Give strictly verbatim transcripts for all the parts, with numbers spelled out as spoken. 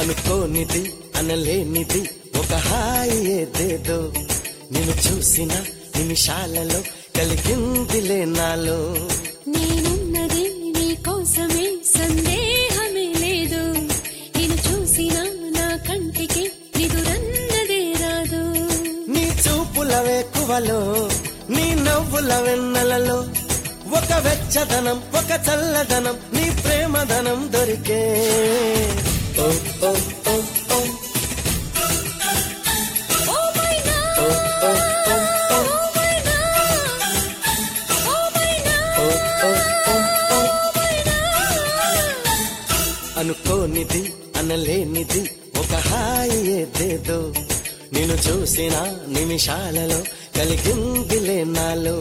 అనుకోనిది అనలేనిది ఒక హాయి ఏదేదో నిన్ను చూసిన నిమిషాలలో కలిగిందిలే నాలో. నేనున్నది నీ కోసమే సందేహమే లేదు, నిన్ను చూసిన నా కంటికి నిదురన్నదే రాదు. నీ చూపుల వేకువలో నీ నవ్వుల వెన్నెలలో ఒక వెచ్చదనం ఒక చల్లదనం నీ ప్రేమధనం దొరికే. ఓ ఓ ఓ ఓ Oh my God, oh oh oh oh oh my God, oh my God, oh oh oh oh. oh my God. అనుకోనిది అనలేనిది ఒక హాయి ఏదేదో నిన్ను చూసిన నిమిషాలలో కలిగిందిలే నాలో.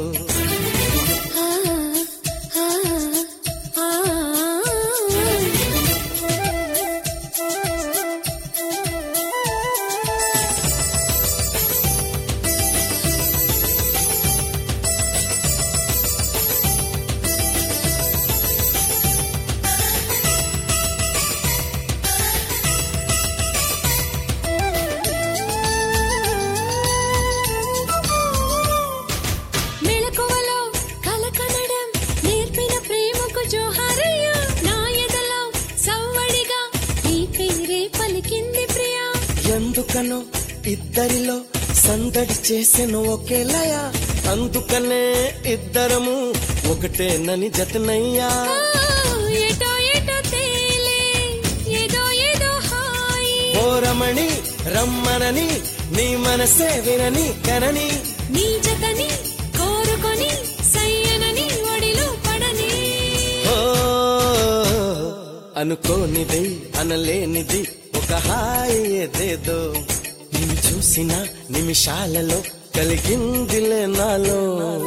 మెలకువలో కలకనడం నేర్పిన ప్రేమకు జోహారయ్యా, నా ఎదలో సవ్వడిగా నీ పేరే పలికింది ప్రియా. ఎందుకనో ఇద్దరిలో సందడి చేసెను ఒకేలయా, అందుకనే ఇద్దరము ఒకటేనని జతనయ్యా. ఓ, ఏటో ఏటో తేలే ఏదో ఏదో హాయి, ఓ రమణి రమ్మనని నీ మనసే వినని కనని నీ జతని కోరుకొని సయ్యనని ఒడిలో పడని. ఓ అనుకోనిది అనలేనిది ఒక హాయి ఏదేదో నిన్ను చూసిన నిమిషాలలో కలిగిందిలే నాలో.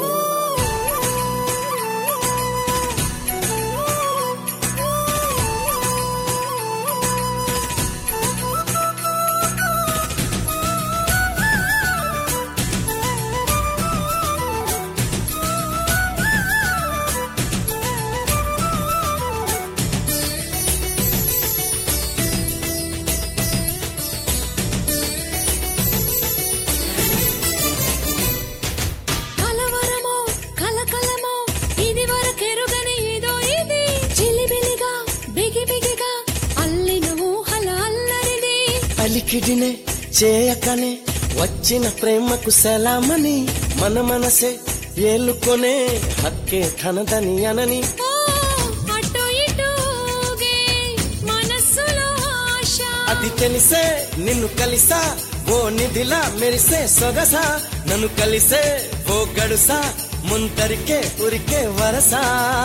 కలవరమో కలకలమో ఇది వరకెరుగని ఏదో ఇది, చిలిబిలిగా బిగి బిగిగా అల్లిన ఊహల అల్లరిది. అలికిడినే చేయకనే వచ్చిన ప్రేమకు సలామని మన మనసే ఏలుకొనే హక్కే తనదని అనని. ఓ, అటు ఇటు ఊగే మనస్సులో ఆశ, అది తెలిసే నిన్ను కలిసా ఓ నిధిలా మెరిసే సొగసా, నన్ను కలిసే ఓ గడుసా ముందరికే ఉరికే వరసా.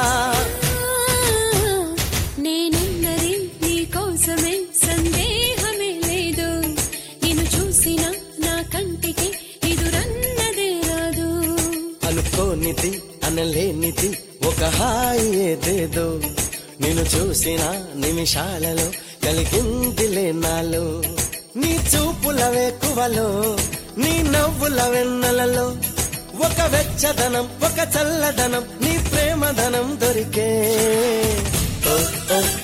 నేనున్నది నీ కోసమే సందేహమే లేదు, నిన్ను చూసిన నా కంటికి ఎదురన్నదే రాదు. అనుకోనిది అనలేనిది ఒక హాయి ఏదేదో నిన్ను చూసిన నిమిషాలలో కలిగిందిలే నాలో. నీ చూపుల వేకువలో నీ నవ్వుల వెన్నెలలో ఒక వెచ్చదనం ఒక చల్లదనం నీ ప్రేమధనం దొరికే. ఓ ఓ